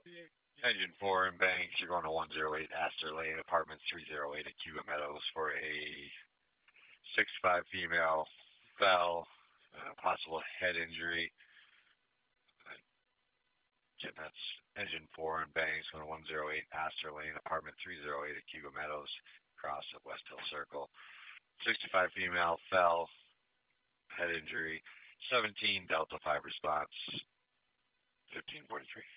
Engine 4 in Banks, you're going to 108 Astor Lane, apartment 308 at Cuba Meadows for a 6'5" female fell, possible head injury. Again, that's engine 4 in Banks, going to 108 Astor Lane, apartment 308 at Cuba Meadows, across at West Hill Circle. 65 female fell, head injury. 17 Delta 5 response, 1543.